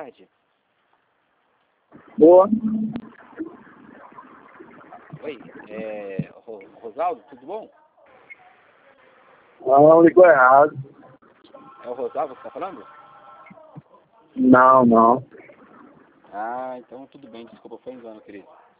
tarde. Boa. Oi, Rosaldo, tudo bom? Não, ligou errado. É o Rosaldo que está falando? Não. Ah, então tudo bem, desculpa, foi engano, querido.